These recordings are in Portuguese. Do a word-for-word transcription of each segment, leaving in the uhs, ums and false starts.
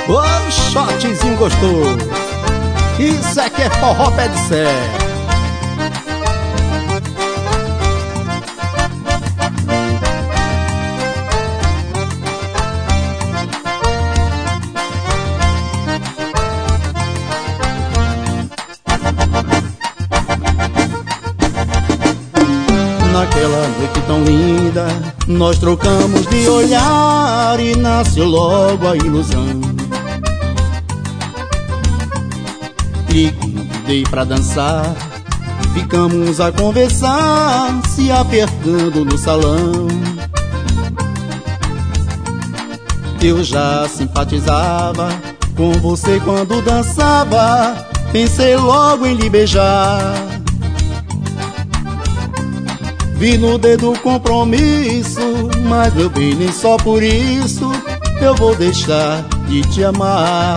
Ô, shotzinho gostoso. Isso aqui é forró pé de serra. Naquela noite tão linda, nós trocamos de olhar e nasceu logo a ilusão. E convidei pra dançar, ficamos a conversar, se apertando no salão. Eu já simpatizava com você quando dançava, pensei logo em lhe beijar. Vi no dedo compromisso, mas meu bem, nem só por isso eu vou deixar de te amar.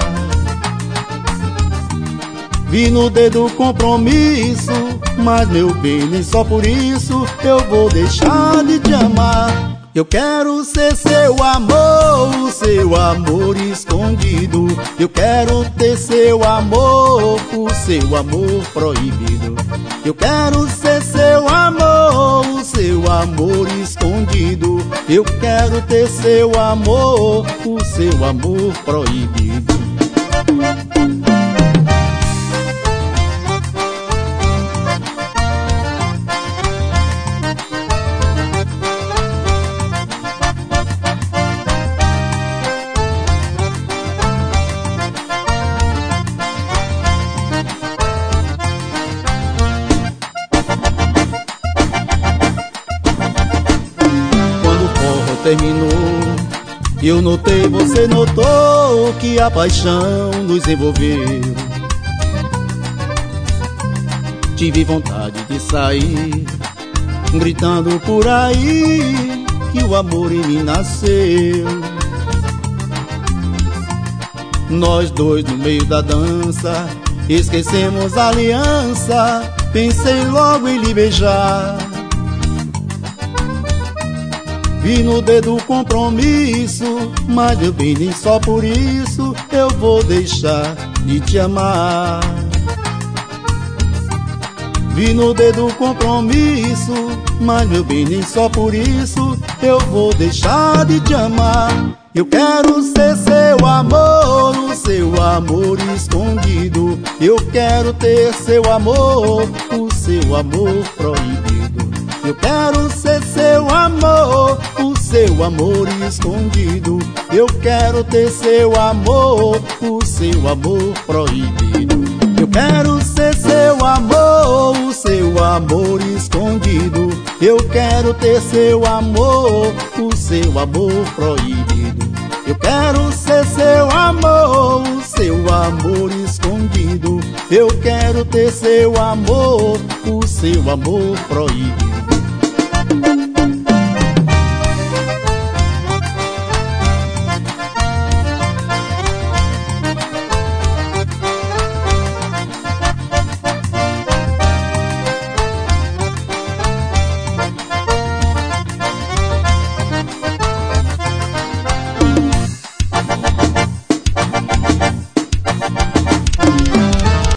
Vi no dedo compromisso, mas meu bem, nem só por isso eu vou deixar de te amar. Eu quero ser seu amor, o seu amor escondido. Eu quero ter seu amor, o seu amor proibido. Eu quero ser seu amor, o seu amor escondido. Eu quero ter seu amor, o seu amor proibido. Terminou, eu notei, você notou que a paixão nos envolveu. Tive vontade de sair, gritando por aí que o amor em mim nasceu. Nós dois no meio da dança, esquecemos a aliança, pensei logo em lhe beijar. Vi no dedo compromisso, mas meu bem, nem só por isso eu vou deixar de te amar. Vi no dedo compromisso, mas meu bem, nem só por isso eu vou deixar de te amar. Eu quero ser seu amor, o seu amor escondido. Eu quero ter seu amor, o seu amor proibido. Eu quero ser seu amor, o seu amor escondido. Eu quero ter seu amor, o seu amor proibido. Eu quero ser seu amor, o seu amor escondido. Eu quero ter seu amor, o seu amor proibido. Eu quero ser seu amor, o seu amor escondido. Eu quero ter seu amor, o seu amor proibido.